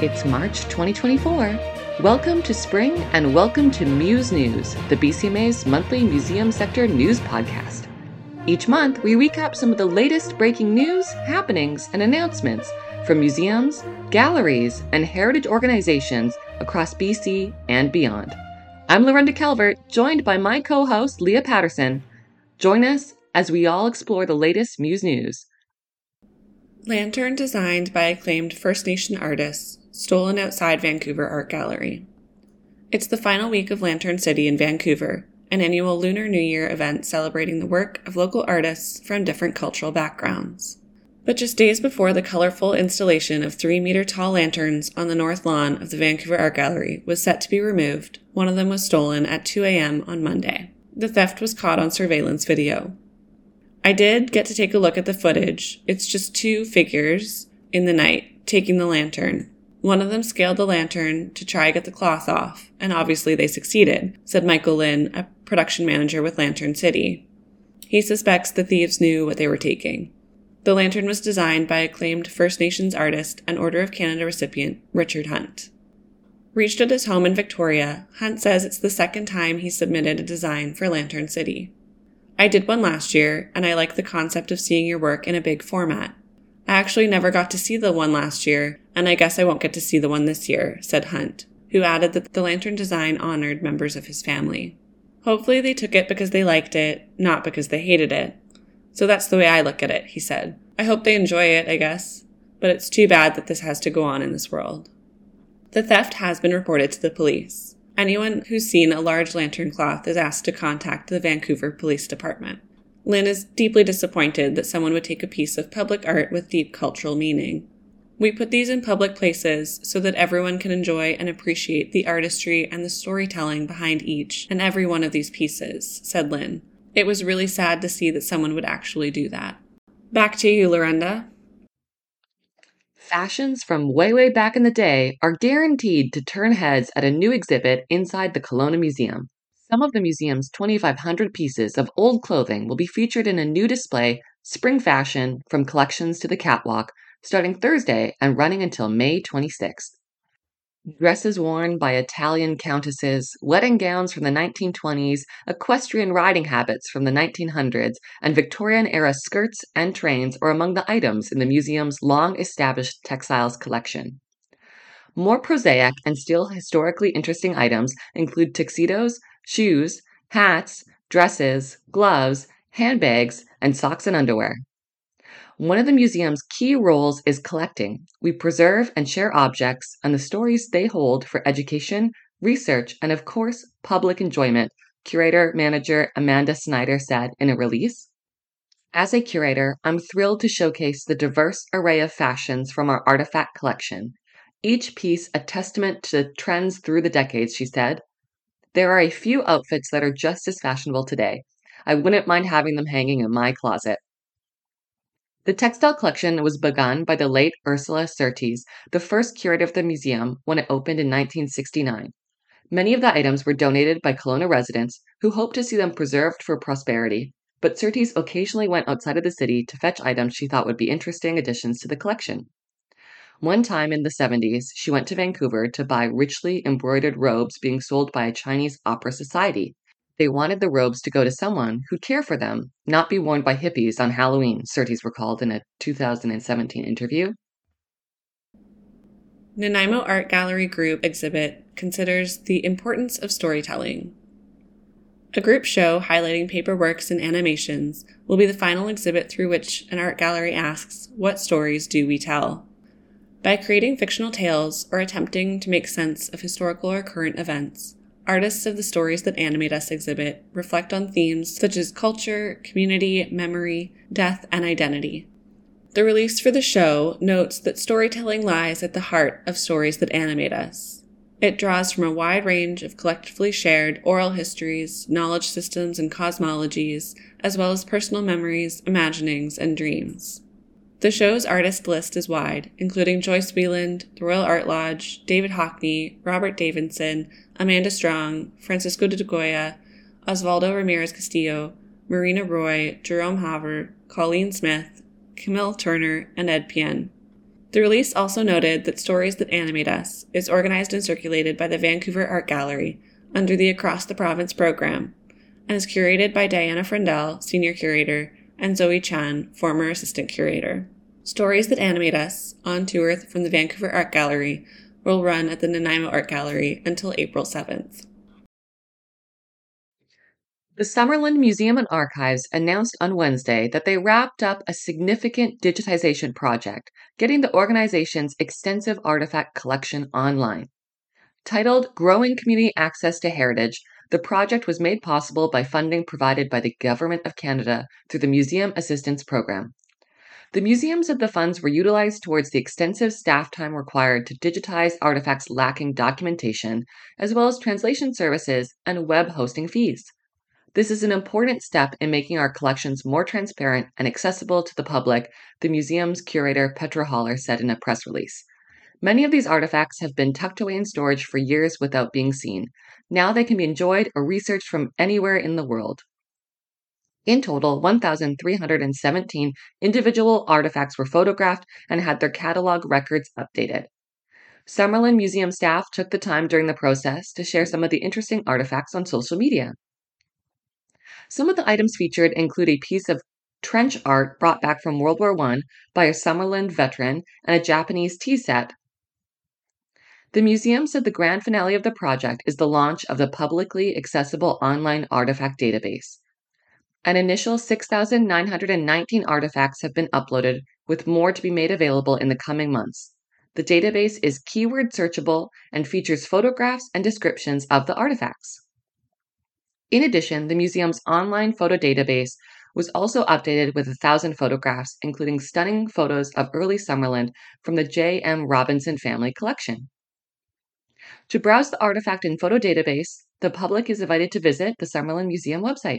It's March 2024. Welcome to spring and welcome to Muse News, the BCMA's monthly museum sector news podcast. Each month, we recap some of the latest breaking news, happenings, and announcements from museums, galleries, and heritage organizations across BC and beyond. I'm Lorinda Calvert, joined by my co-host, Leah Patterson. Join us as we all explore the latest Muse news. Lantern designed by acclaimed First Nation artists, stolen outside Vancouver Art Gallery. It's the final week of Lantern City in Vancouver, an annual Lunar New Year event celebrating the work of local artists from different cultural backgrounds. But just days before the colorful installation of 3-meter-tall lanterns on the north lawn of the Vancouver Art Gallery was set to be removed, one of them was stolen at 2 a.m. on Monday. The theft was caught on surveillance video. I did get to take a look at the footage. It's just two figures in the night taking the lantern. One of them scaled the lantern to try to get the cloth off, and obviously they succeeded, said Michael Lynn, a production manager with Lantern City. He suspects the thieves knew what they were taking. The lantern was designed by acclaimed First Nations artist and Order of Canada recipient Richard Hunt. Reached at his home in Victoria, Hunt says it's the second time he submitted a design for Lantern City. I did one last year, and I like the concept of seeing your work in a big format. I actually never got to see the one last year, and I guess I won't get to see the one this year, said Hunt, who added that the lantern design honored members of his family. Hopefully they took it because they liked it, not because they hated it. So that's the way I look at it, he said. I hope they enjoy it, I guess, but it's too bad that this has to go on in this world. The theft has been reported to the police. Anyone who's seen a large lantern cloth is asked to contact the Vancouver Police Department. Lynn is deeply disappointed that someone would take a piece of public art with deep cultural meaning. We put these in public places so that everyone can enjoy and appreciate the artistry and the storytelling behind each and every one of these pieces, said Lynn. It was really sad to see that someone would actually do that. Back to you, Lorinda. Fashions from way back in the day are guaranteed to turn heads at a new exhibit inside the Kelowna Museum. Some of the museum's 2,500 pieces of old clothing will be featured in a new display, Spring Fashion, from collections to the catwalk, starting Thursday and running until May 26th. Dresses worn by Italian countesses, wedding gowns from the 1920s, equestrian riding habits from the 1900s, and Victorian-era skirts and trains are among the items in the museum's long-established textiles collection. More prosaic and still historically interesting items include tuxedos, shoes, hats, dresses, gloves, handbags, and socks and underwear. One of the museum's key roles is collecting. We preserve and share objects and the stories they hold for education, research, and of course, public enjoyment, curator-manager Amanda Snyder said in a release. As a curator, I'm thrilled to showcase the diverse array of fashions from our artifact collection. Each piece a testament to the trends through the decades, she said. There are a few outfits that are just as fashionable today. I wouldn't mind having them hanging in my closet. The textile collection was begun by the late Ursula Surtees, the first curator of the museum when it opened in 1969. Many of the items were donated by Kelowna residents who hoped to see them preserved for prosperity, but Surtees occasionally went outside of the city to fetch items she thought would be interesting additions to the collection. One time in the 70s, she went to Vancouver to buy richly embroidered robes being sold by a Chinese opera society. They wanted the robes to go to someone who'd care for them, not be worn by hippies on Halloween, Surtees recalled in a 2017 interview. Nanaimo Art Gallery Group exhibit considers the importance of storytelling. A group show highlighting paperworks and animations will be the final exhibit through which an art gallery asks, what stories do we tell? By creating fictional tales or attempting to make sense of historical or current events, artists of the Stories That Animate Us exhibit reflect on themes such as culture, community, memory, death, and identity. The release for the show notes that storytelling lies at the heart of Stories That Animate Us. It draws from a wide range of collectively shared oral histories, knowledge systems, and cosmologies, as well as personal memories, imaginings, and dreams. The show's artist list is wide, including Joyce Wieland, the Royal Art Lodge, David Hockney, Robert Davidson, Amanda Strong, Francisco de Goya, Osvaldo Ramirez Castillo, Marina Roy, Jerome Haver, Colleen Smith, Camille Turner, and Ed Pien. The release also noted that Stories That Animate Us is organized and circulated by the Vancouver Art Gallery under the Across the Province program and is curated by Diana Frendel, Senior Curator, and Zoe Chan, former Assistant Curator. Stories That Animate Us, on tour from the Vancouver Art Gallery, will run at the Nanaimo Art Gallery until April 7th. The Summerland Museum and Archives announced on Wednesday that they wrapped up a significant digitization project, getting the organization's extensive artifact collection online. Titled Growing Community Access to Heritage, the project was made possible by funding provided by the Government of Canada through the Museum Assistance Program. The museum said the funds were utilized towards the extensive staff time required to digitize artifacts lacking documentation, as well as translation services and web hosting fees. This is an important step in making our collections more transparent and accessible to the public, the museum's curator Petra Haller said in a press release. Many of these artifacts have been tucked away in storage for years without being seen. Now they can be enjoyed or researched from anywhere in the world. In total, 1,317 individual artifacts were photographed and had their catalog records updated. Summerland Museum staff took the time during the process to share some of the interesting artifacts on social media. Some of the items featured include a piece of trench art brought back from World War I by a Summerland veteran and a Japanese tea set. The museum said the grand finale of the project is the launch of the publicly accessible online artifact database. An initial 6,919 artifacts have been uploaded, with more to be made available in the coming months. The database is keyword searchable and features photographs and descriptions of the artifacts. In addition, the museum's online photo database was also updated with 1,000 photographs, including stunning photos of early Summerland from the J.M. Robinson family collection. To browse the artifact and photo database, the public is invited to visit the Summerland Museum website.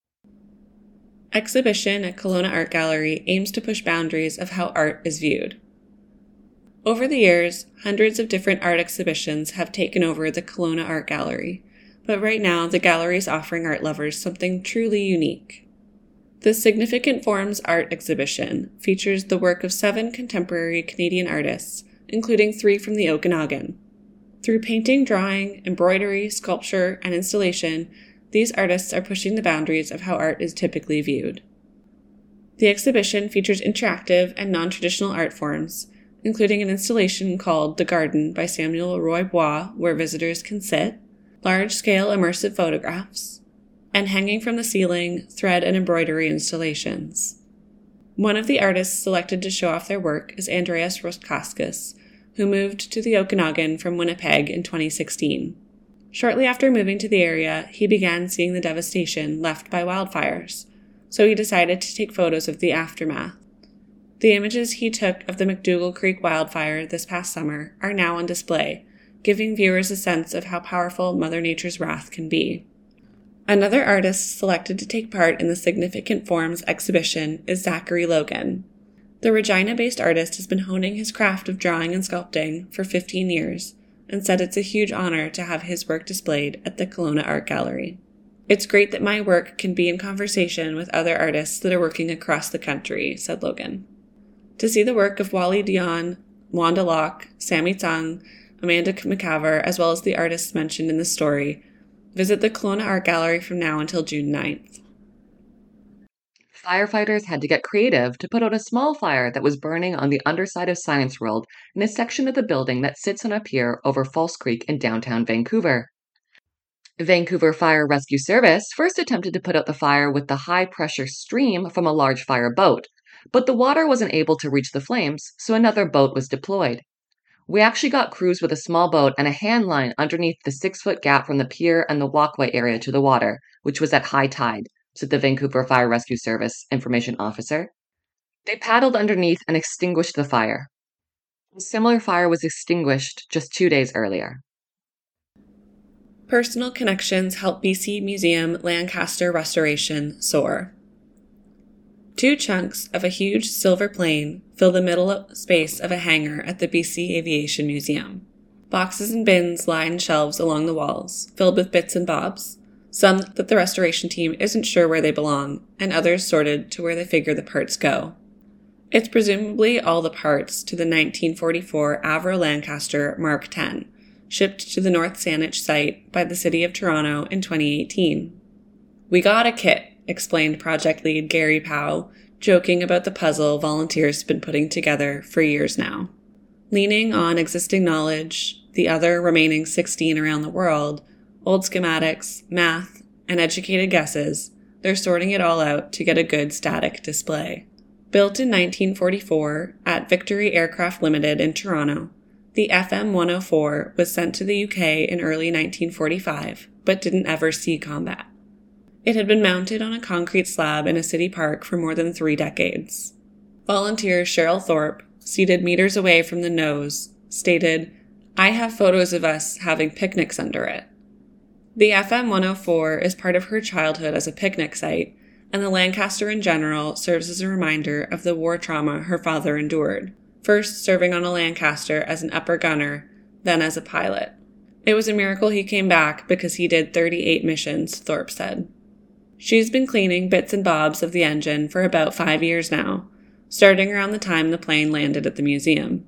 Exhibition at Kelowna Art Gallery aims to push boundaries of how art is viewed. Over the years, hundreds of different art exhibitions have taken over the Kelowna Art Gallery, but right now the gallery is offering art lovers something truly unique. The Significant Forms Art exhibition features the work of 7 contemporary Canadian artists, including 3 from the Okanagan. Through painting, drawing, embroidery, sculpture, and installation, these artists are pushing the boundaries of how art is typically viewed. The exhibition features interactive and non-traditional art forms, including an installation called The Garden by Samuel Roy Bois, where visitors can sit, large-scale immersive photographs, and hanging from the ceiling, thread and embroidery installations. One of the artists selected to show off their work is Andreas Roskauskas, who moved to the Okanagan from Winnipeg in 2016. Shortly after moving to the area, he began seeing the devastation left by wildfires, so he decided to take photos of the aftermath. The images he took of the McDougall Creek wildfire this past summer are now on display, giving viewers a sense of how powerful Mother Nature's wrath can be. Another artist selected to take part in the Significant Forms exhibition is Zachary Logan. The Regina-based artist has been honing his craft of drawing and sculpting for 15 years and said it's a huge honor to have his work displayed at the Kelowna Art Gallery. It's great that my work can be in conversation with other artists that are working across the country, said Logan. To see the work of Wally Dion, Wanda Locke, Sammy Tsang, Amanda McCaver, as well as the artists mentioned in the story, visit the Kelowna Art Gallery from now until June 9th. Firefighters had to get creative to put out a small fire that was burning on the underside of Science World in a section of the building that sits on a pier over False Creek in downtown Vancouver. Vancouver Fire Rescue Service first attempted to put out the fire with the high-pressure stream from a large fire boat, but the water wasn't able to reach the flames, so another boat was deployed. We actually got crews with a small boat and a hand line underneath the 6-foot gap from the pier and the walkway area to the water, which was at high tide, said the Vancouver Fire Rescue Service information officer. They paddled underneath and extinguished the fire. A similar fire was extinguished just 2 days earlier. Personal connections help BC Museum Lancaster restoration soar. 2 chunks of a huge silver plane fill the middle space of a hangar at the BC Aviation Museum. Boxes and bins line shelves along the walls, filled with bits and bobs, some that the restoration team isn't sure where they belong, and others sorted to where they figure the parts go. It's presumably all the parts to the 1944 Avro Lancaster Mark X, shipped to the North Saanich site by the City of Toronto in 2018. "We got a kit," explained project lead Gary Powell, joking about the puzzle volunteers have been putting together for years now. Leaning on existing knowledge, the other remaining 16 around the world, old schematics, math, and educated guesses, they're sorting it all out to get a good static display. Built in 1944 at Victory Aircraft Limited in Toronto, the FM-104 was sent to the UK in early 1945, but didn't ever see combat. It had been mounted on a concrete slab in a city park for more than 3 decades. Volunteer Cheryl Thorpe, seated meters away from the nose, stated, "I have photos of us having picnics under it." The FM-104 is part of her childhood as a picnic site, and the Lancaster in general serves as a reminder of the war trauma her father endured, first serving on a Lancaster as an upper gunner, then as a pilot. "It was a miracle he came back because he did 38 missions," Thorpe said. She's been cleaning bits and bobs of the engine for about 5 years now, starting around the time the plane landed at the museum.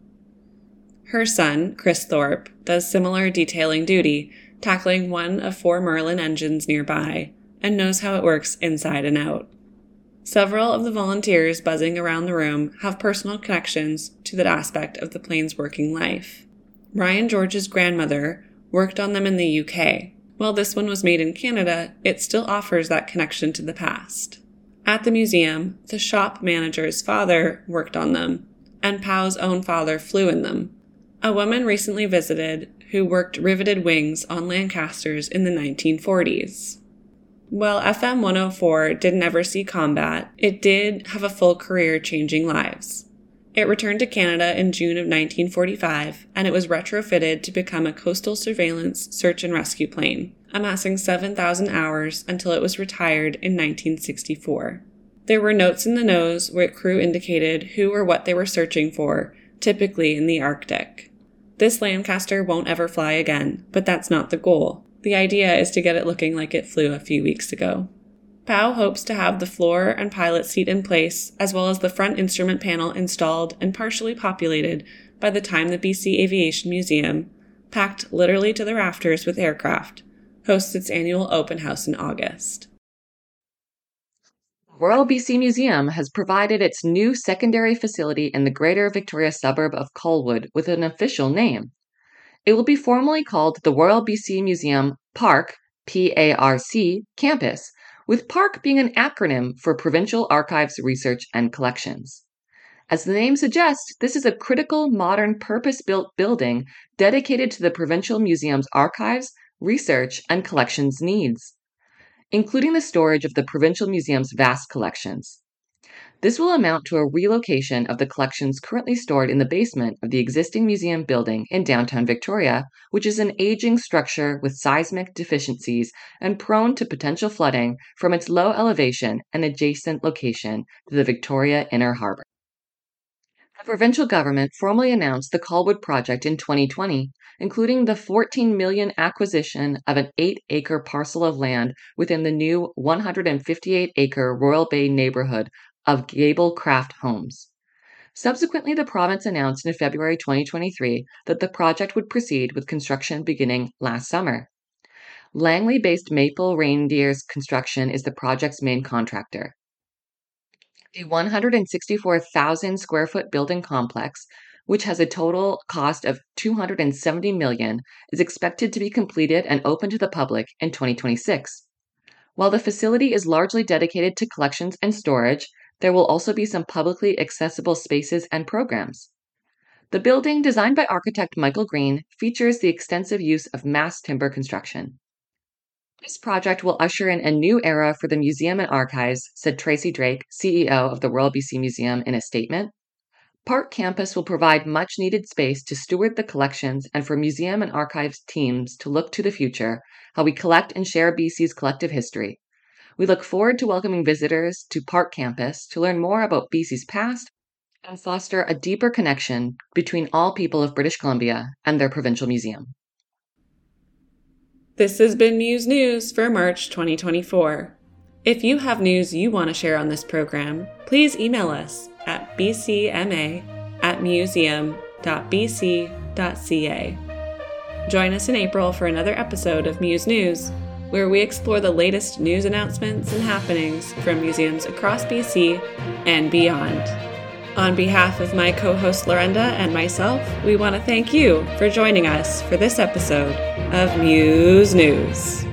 Her son, Chris Thorpe, does similar detailing duty, tackling one of 4 Merlin engines nearby, and knows how it works inside and out. Several of the volunteers buzzing around the room have personal connections to that aspect of the plane's working life. Ryan George's grandmother worked on them in the UK. While this one was made in Canada, it still offers that connection to the past. At the museum, the shop manager's father worked on them, and Pow's own father flew in them. A woman recently visited who worked riveted wings on Lancasters in the 1940s. While FM-104 didn't ever see combat, it did have a full career changing lives. It returned to Canada in June of 1945, and it was retrofitted to become a coastal surveillance search and rescue plane, amassing 7,000 hours until it was retired in 1964. There were notes in the nose where crew indicated who or what they were searching for, typically in the Arctic. This Lancaster won't ever fly again, but that's not the goal. The idea is to get it looking like it flew a few weeks ago. Pow hopes to have the floor and pilot seat in place, as well as the front instrument panel installed and partially populated by the time the BC Aviation Museum, packed literally to the rafters with aircraft, hosts its annual open house in August. Royal BC Museum has provided its new secondary facility in the Greater Victoria suburb of Colwood with an official name. It will be formally called the Royal BC Museum Park, PARC, campus, with PARC being an acronym for Provincial Archives, Research, and Collections. As the name suggests, this is a critical, modern, purpose-built building dedicated to the Provincial Museum's archives, research, and collections needs, including the storage of the Provincial Museum's vast collections. This will amount to a relocation of the collections currently stored in the basement of the existing museum building in downtown Victoria, which is an aging structure with seismic deficiencies and prone to potential flooding from its low elevation and adjacent location to the Victoria Inner Harbour. The provincial government formally announced the Colwood project in 2020, including the $14 million acquisition of an 8-acre parcel of land within the new 158-acre Royal Bay neighbourhood of Gable Craft Homes. Subsequently, the province announced in February 2023 that the project would proceed with construction beginning last summer. Langley-based Maple Reindeer's Construction is the project's main contractor. The 164,000 square foot building complex, which has a total cost of $270 million, is expected to be completed and open to the public in 2026. While the facility is largely dedicated to collections and storage, there will also be some publicly accessible spaces and programs. The building, designed by architect Michael Green, features the extensive use of mass timber construction. This project will usher in a new era for the museum and archives, said Tracy Drake, CEO of the Royal BC Museum, in a statement. Park Campus will provide much-needed space to steward the collections and for museum and archives teams to look to the future, how we collect and share BC's collective history. We look forward to welcoming visitors to Park Campus to learn more about BC's past and foster a deeper connection between all people of British Columbia and their provincial museum. This has been Muse News for March 2024. If you have news you want to share on this program, please email us at bcma@museum.bc.ca. Join us in April for another episode of Muse News, where we explore the latest news announcements and happenings from museums across BC and beyond. On behalf of my co-host Lorenda and myself, we want to thank you for joining us for this episode of Muse News.